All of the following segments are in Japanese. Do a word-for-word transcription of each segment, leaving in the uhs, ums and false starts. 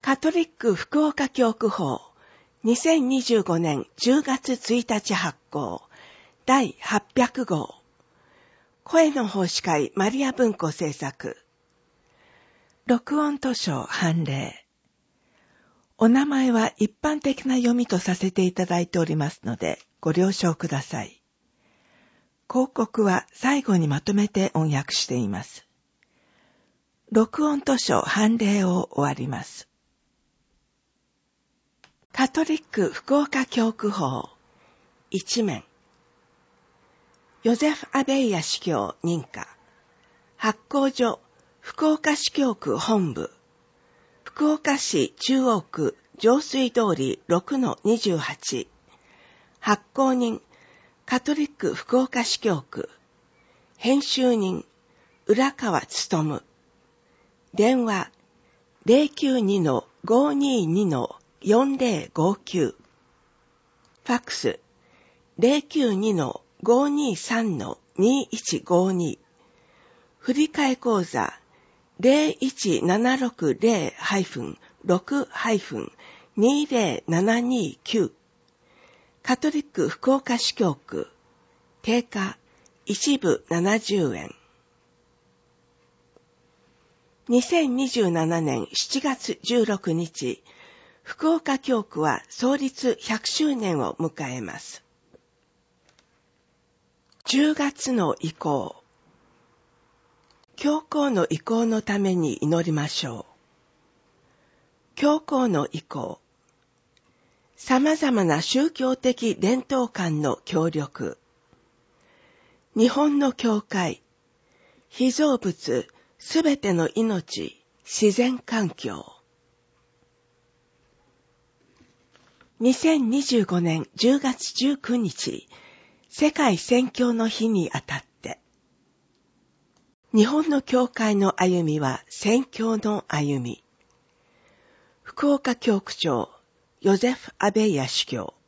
カトリック福岡教区法にせんにじゅうごねんじゅうがつついたち発行だいはっぴゃくごう声の奉仕会マリア文庫制作録音図書判例お名前は一般的な読みとさせていただいておりますのでご了承ください。広告は最後にまとめて音訳しています。録音図書判例を終わります。カトリック福岡教区法一面ヨゼフ・アベイヤ司教認可発行所福岡市教区本部福岡市中央区上水通り ろくのにじゅうはち 発行人カトリック福岡市教区編集人浦川勉電話 ゼロきゅうにのごーにーにのよんぜろごきゅう ファックス ゼロきゅうにのごーにーさんのにーいちごーに振替口座 ゼロいちななろくゼロ ろく にぜろななにきゅう カトリック福岡市教区定価一部ななじゅうえんにせんにじゅうななねんしちがつじゅうろくにち福岡教区は創立ひゃくしゅうねんを迎えます。じゅうがつの移行教皇の移行のために祈りましょう。教皇の移行様々な宗教的伝統観の協力日本の教会被造物すべての命自然環境にせんにじゅうごねんじゅうがつじゅうくにち世界宣教の日にあたって日本の教会の歩みは宣教の歩み福岡教区長ヨゼフ・アベイヤ司教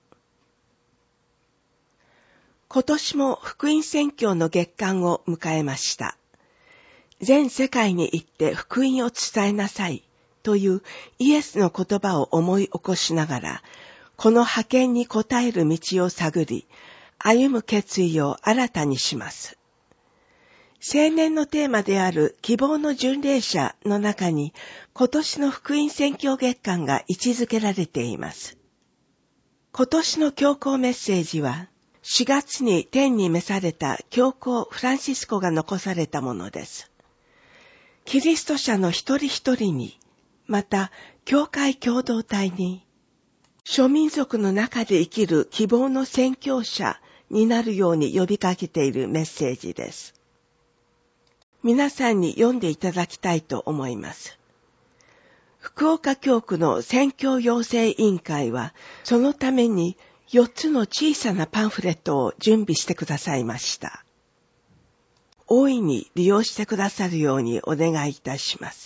今年も福音宣教の月間を迎えました。全世界に行って福音を伝えなさいというイエスの言葉を思い起こしながら、この派遣に応える道を探り、歩む決意を新たにします。青年のテーマである希望の巡礼者の中に、今年の福音宣教月間が位置づけられています。今年の教皇メッセージは、しがつに天に召された教皇フランシスコが残されたものです。キリスト者の一人一人に、また、教会共同体に、諸民族の中で生きる希望の宣教者になるように呼びかけているメッセージです。皆さんに読んでいただきたいと思います。福岡教区の宣教養成委員会は、そのためによっつの小さなパンフレットを準備してくださいました。大いに利用してくださるようにお願いいたします。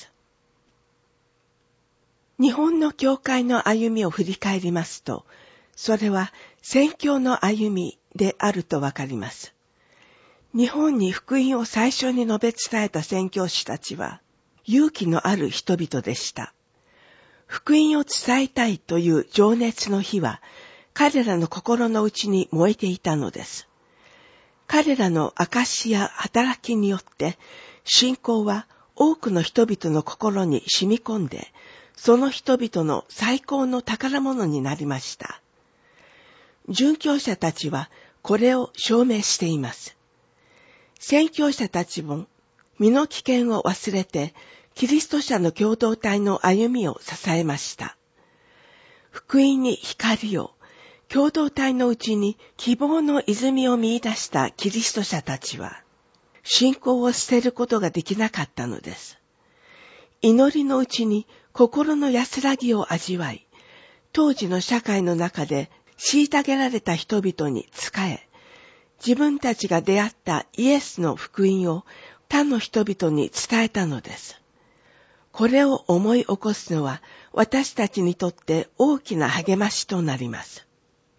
日本の教会の歩みを振り返りますと、それは宣教の歩みであるとわかります。日本に福音を最初に述べ伝えた宣教師たちは、勇気のある人々でした。福音を伝えたいという情熱の火は、彼らの心の内に燃えていたのです。彼らの証しや働きによって、信仰は多くの人々の心に染み込んで、その人々の最高の宝物になりました。殉教者たちはこれを証明しています。宣教者たちも身の危険を忘れて、キリスト者の共同体の歩みを支えました。福音に光を、共同体のうちに希望の泉を見出したキリスト者たちは、信仰を捨てることができなかったのです。祈りのうちに心の安らぎを味わい、当時の社会の中で虐げられた人々に仕え、自分たちが出会ったイエスの福音を他の人々に伝えたのです。これを思い起こすのは私たちにとって大きな励ましとなります。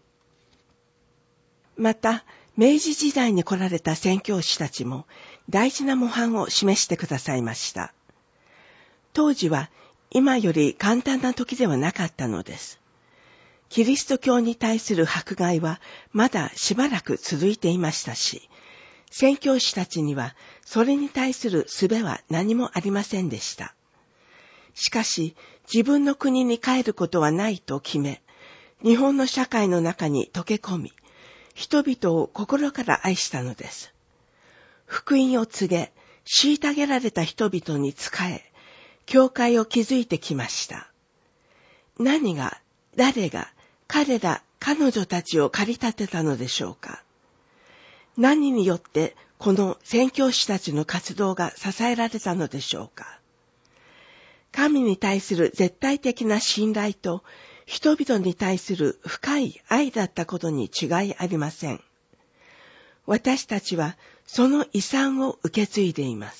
また、明治時代に来られた宣教師たちも大事な模範を示してくださいました。当時は今より簡単な時ではなかったのです。キリスト教に対する迫害はまだしばらく続いていましたし、宣教師たちにはそれに対する術は何もありませんでした。しかし、自分の国に帰ることはないと決め、日本の社会の中に溶け込み、人々を心から愛したのです。福音を告げ、虐げられた人々に仕え、教会を築いてきました。何が、誰が、彼ら、彼女たちを駆り立てたのでしょうか。何によってこの宣教師たちの活動が支えられたのでしょうか。神に対する絶対的な信頼と人々に対する深い愛だったことに違いありません。私たちはその遺産を受け継いでいます。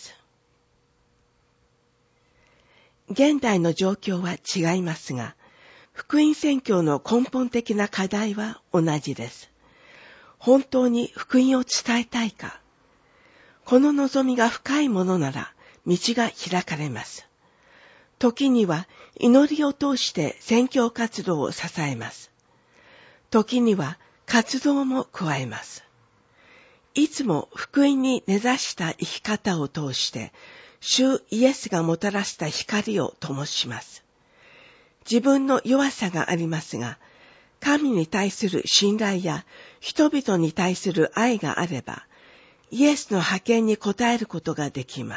現代の状況は違いますが、福音宣教の根本的な課題は同じです。本当に福音を伝えたいか。この望みが深いものなら道が開かれます。時には祈りを通して宣教活動を支えます。時には活動も加えます。いつも福音に根ざした生き方を通して主イエスがもたらした光を灯します。自分の弱さがありますが、神に対する信頼や人々に対する愛があれば、イエスの派遣に応えることができます。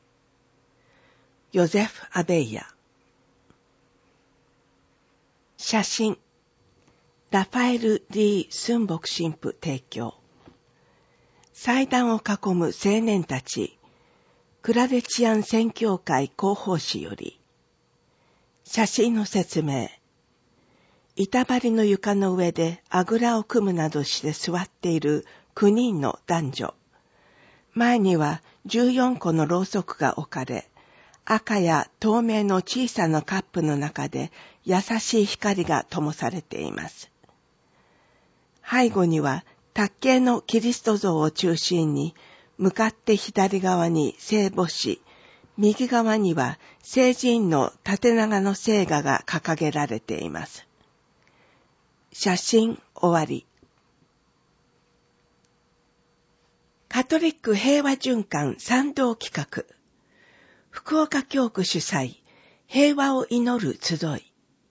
ヨゼフ・アベイヤ。写真、ラファエル・ディ・スンボク神父提供。祭壇を囲む青年たち、クラレチアン宣教会広報誌より。写真の説明。板張りの床の上であぐらを組むなどして座っているきゅうにんの男女。前にはじゅうよんこのろうそくが置かれ、赤や透明の小さなカップの中で優しい光が灯されています。背後には卓形のキリスト像を中心に、向かって左側に聖母子、右側には聖人の縦長の聖画が掲げられています。写真終わり。カトリック平和循環賛同企画。福岡教区主催、平和を祈る集い。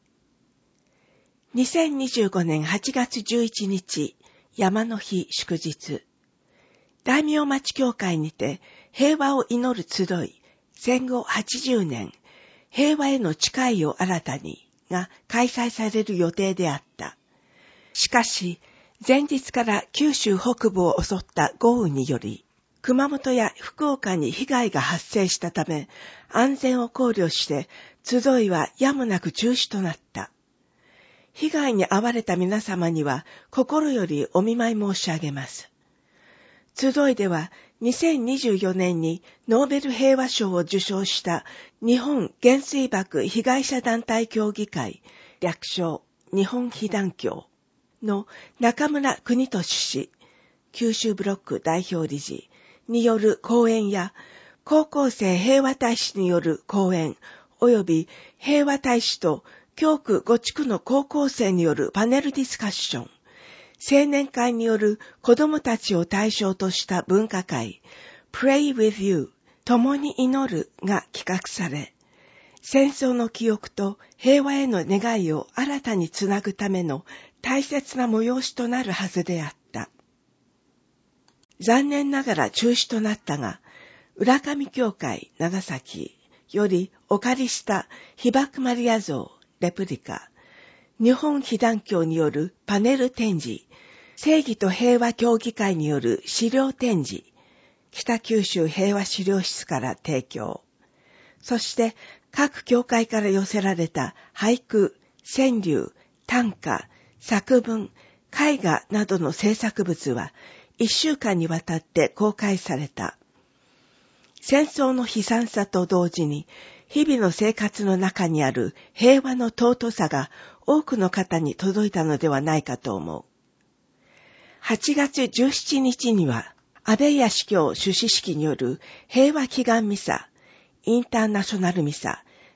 にせんにじゅうごねんはちがつじゅういちにち、山の日祝日。大名町教会にて平和を祈る集い、戦後はちじゅうねん、平和への誓いを新たにが開催される予定であった。しかし、前日から九州北部を襲った豪雨により、熊本や福岡に被害が発生したため、安全を考慮して集いはやむなく中止となった。被害に遭われた皆様には心よりお見舞い申し上げます。集いではにせんにじゅうよねんにノーベル平和賞を受賞した日本原水爆被害者団体協議会、略称日本被団協の中村邦俊氏、九州ブロック代表理事による講演や、高校生平和大使による講演及び平和大使と教区ご地区の高校生によるパネルディスカッション、青年会による子供たちを対象とした文化会、Pray with You、共に祈るが企画され、戦争の記憶と平和への願いを新たにつなぐための大切な催しとなるはずであった。残念ながら中止となったが、浦上教会長崎よりお借りした被爆マリア像レプリカ、日本被団協によるパネル展示、正義と平和協議会による資料展示、北九州平和資料室から提供、そして各教会から寄せられた俳句、川柳、短歌、作文、絵画などの制作物は一週間にわたって公開された。戦争の悲惨さと同時に日々の生活の中にある平和の尊さが多くの方に届いたのではないかと思う。はちがつじゅうしちにちには安倍屋司教主祀式による平和祈願ミサ、インターナショナルミサ、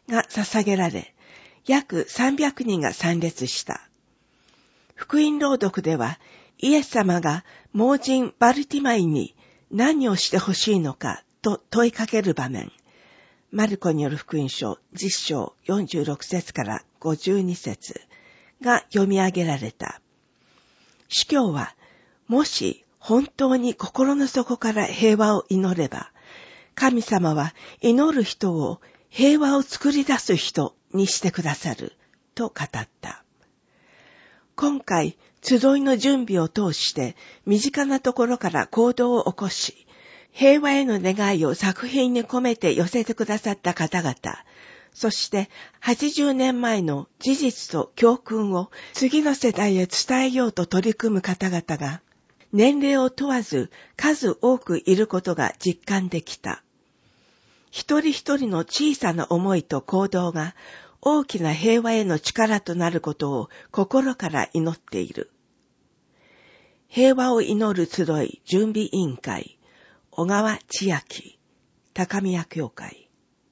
が捧げられ、約さんびゃくにんが参列した。福音朗読では、イエス様が盲人バルティマイに何をしてほしいのかと問いかける場面、マルコによる福音書じゅっ章よんじゅうろく節からごじゅうに節が読み上げられた。司教は、もし本当に心の底から平和を祈れば、神様は祈る人を平和を作り出す人にしてくださると語った。今回、集いの準備を通して身近なところから行動を起こし、平和への願いを作品に込めて寄せてくださった方々、そしてはちじゅうねんまえの事実と教訓を次の世代へ伝えようと取り組む方々が、年齢を問わず数多くいることが実感できた。一人一人の小さな思いと行動が大きな平和への力となることを心から祈っている。平和を祈る集い準備委員会、小川千秋、高宮教会。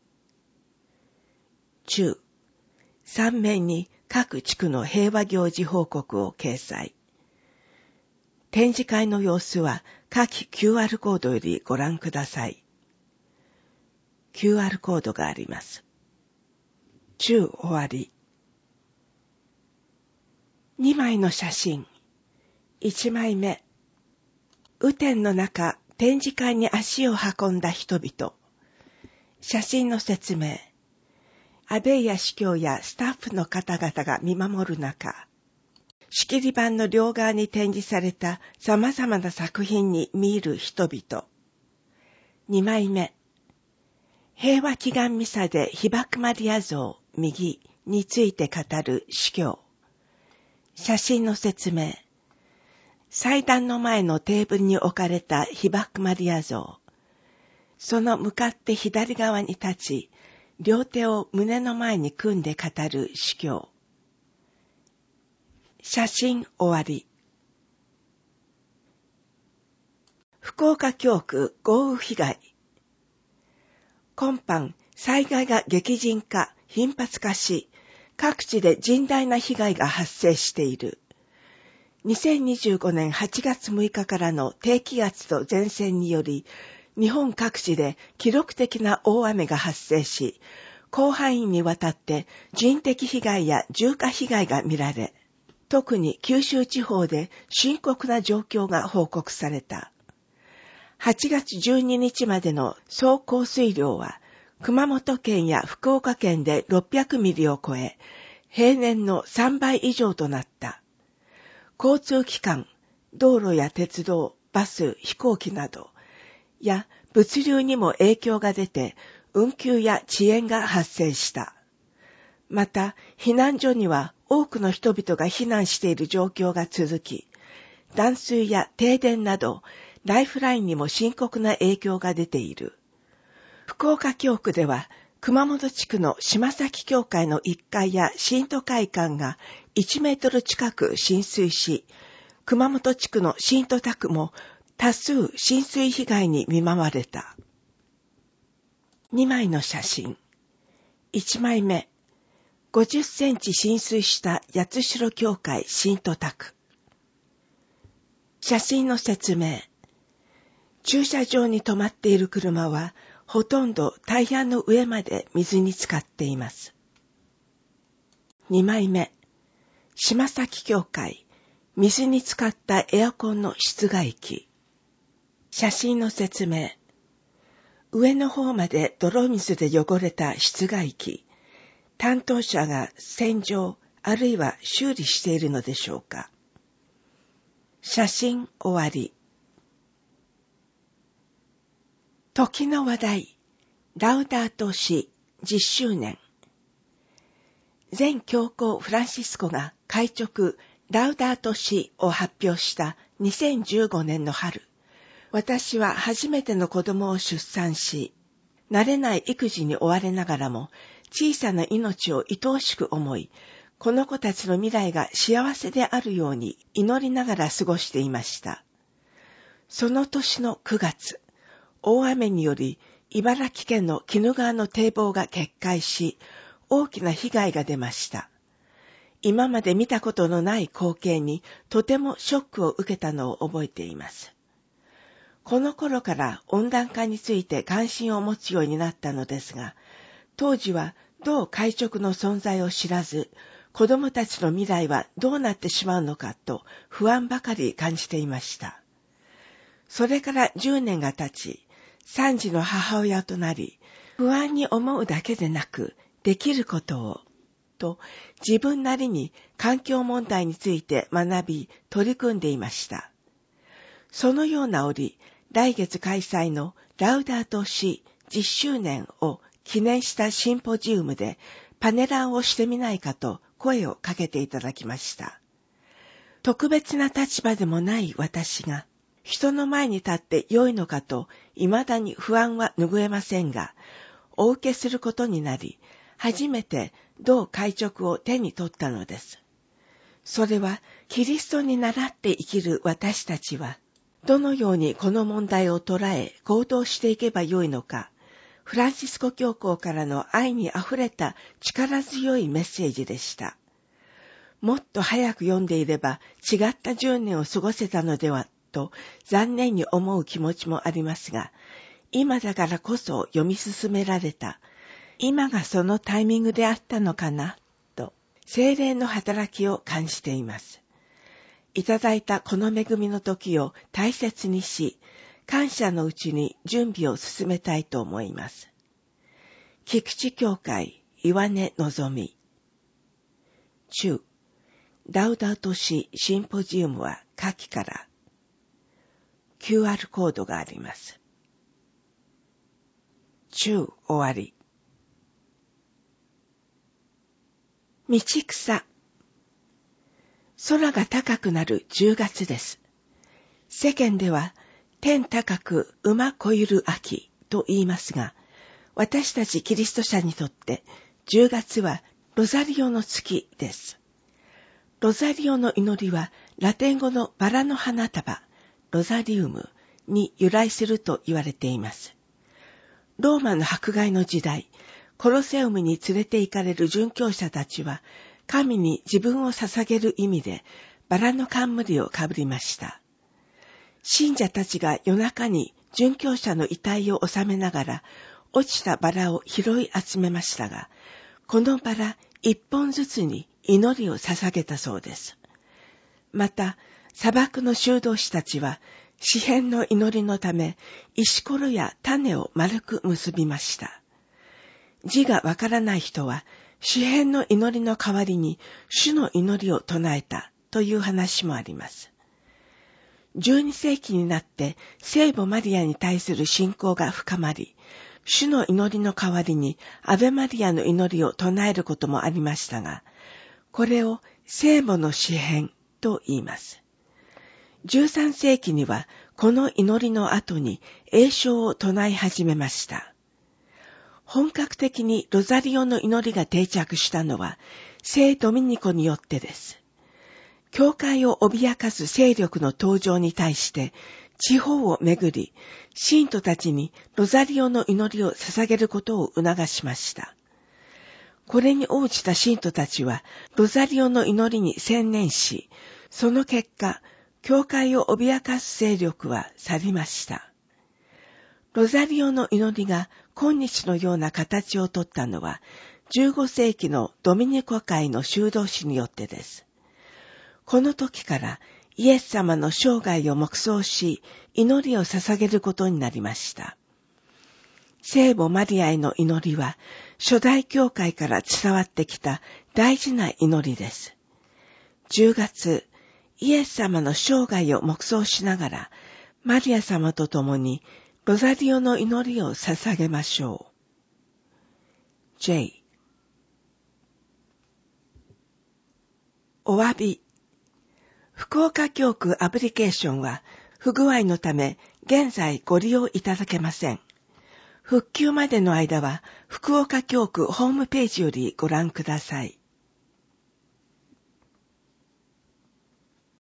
中、三面に各地区の平和行事報告を掲載。展示会の様子は下記 キューアール コードよりご覧ください。キューアール コードがあります。中終わり。にまいの写真。いちまいめ。雨天の中、展示会に足を運んだ人々。写真の説明。安倍谷司教やスタッフの方々が見守る中、仕切り板の両側に展示された様々な作品に見入る人々。にまいめ。平和祈願ミサで被爆マリア像右について語る司教。写真の説明。祭壇の前のテーブルに置かれた被爆マリア像。その向かって左側に立ち、両手を胸の前に組んで語る司教。写真終わり。福岡教区豪雨被害。今般、災害が激甚化、頻発化し、各地で甚大な被害が発生している。にせんにじゅうごねんはちがつむいかからの低気圧と前線により、日本各地で記録的な大雨が発生し、広範囲にわたって人的被害や住家被害が見られ、特に九州地方で深刻な状況が報告された。はちがつじゅうににちまでの総降水量は、熊本県や福岡県でろっぴゃくミリを超え、平年のさんばい以上となった。交通機関、道路や鉄道、バス、飛行機など、や物流にも影響が出て、運休や遅延が発生した。また、避難所には多くの人々が避難している状況が続き、断水や停電など、ライフラインにも深刻な影響が出ている。福岡教区では、熊本地区の島崎教会のいっかいや新都会館がいちメートル近く浸水し、熊本地区の新都宅も多数浸水被害に見舞われた。にまいの写真。いちまいめ。ごじゅっセンチ浸水した八代教会新都宅。写真の説明。駐車場に止まっている車は、ほとんどタイヤの上まで水に浸かっています。にまいめ。島崎教会、水に浸かったエアコンの室外機。写真の説明。上の方まで泥水で汚れた室外機。担当者が洗浄、あるいは修理しているのでしょうか。写真終わり。時の話題、ラウダートシじゅっしゅうねん。前教皇フランシスコが開勅ラウダートシを発表したにせんじゅうごねんの春、私は初めての子供を出産し、慣れない育児に追われながらも小さな命を愛おしく思い、この子たちの未来が幸せであるように祈りながら過ごしていました。その年のくがつ、大雨により茨城県の鬼怒川の堤防が決壊し、 大きな被害が出ました。今まで見たことのない光景にとてもショックを受けたのを覚えています。この頃から温暖化について関心を持つようになったのですが、当時は同会直の存在を知らず、子供たちの未来はどうなってしまうのかと不安ばかり感じていました。それからじゅうねんが経ち、三児の母親となり、不安に思うだけでなく、できることを、と自分なりに環境問題について学び、取り組んでいました。そのような折、来月開催のラウダートシじゅっしゅうねんを記念したシンポジウムでパネラーをしてみないかと声をかけていただきました。特別な立場でもない私が人の前に立って良いのかと未だに不安は拭えませんが、お受けすることになり、初めて同会直を手に取ったのです。それはキリストに倣って生きる私たちは、どのようにこの問題を捉え行動していけばよいのか、フランシスコ教皇からの愛にあふれた力強いメッセージでした。もっと早く読んでいれば違ったじゅうねんを過ごせたのではと残念に思う気持ちもありますが、今だからこそ読み進められた、今がそのタイミングであったのかな、と聖霊の働きを感じています。いただいたこの恵みの時を大切にし、感謝のうちに準備を進めたいと思います。菊池教会岩根のぞみ中ラウダートシシンポジウムは下記から キューアール コードがあります。中終わり。道草。空が高くなるじゅうがつです。世間では天高く馬こゆる秋と言いますが、私たちキリスト者にとってじゅうがつはロザリオの月です。ロザリオの祈りはラテン語のバラの花束、ロザリウムに由来すると言われています。ローマの迫害の時代、コロセウムに連れて行かれる殉教者たちは、神に自分を捧げる意味でバラの冠をかぶりました。信者たちが夜中に殉教者の遺体を収めながら落ちたバラを拾い集めましたが、このバラ一本ずつに祈りを捧げたそうです。また、砂漠の修道士たちは詩篇の祈りのため石ころや種を丸く結びました。字がわからない人は詩篇の祈りの代わりに主の祈りを唱えたという話もあります。じゅうにせいきになって聖母マリアに対する信仰が深まり、主の祈りの代わりにアベマリアの祈りを唱えることもありましたが、これを聖母の詩篇と言います。じゅうさんせいきにはこの祈りの後に詠唱を唱え始めました。本格的にロザリオの祈りが定着したのは聖ドミニコによってです。教会を脅かす勢力の登場に対して地方を巡り、信徒たちにロザリオの祈りを捧げることを促しました。これに応じた信徒たちはロザリオの祈りに専念し、その結果、教会を脅かす勢力は去りました。ロザリオの祈りが今日のような形をとったのは、じゅうごせいきのドミニコ会の修道士によってです。この時からイエス様の生涯を黙想し、祈りを捧げることになりました。聖母マリアへの祈りは、初代教会から伝わってきた大事な祈りです。じゅうがつ、イエス様の生涯を黙想しながら、マリア様と共にロザリオの祈りを捧げましょう。J お詫び。福岡教区アプリケーションは不具合のため現在ご利用いただけません。復旧までの間は福岡教区ホームページよりご覧ください。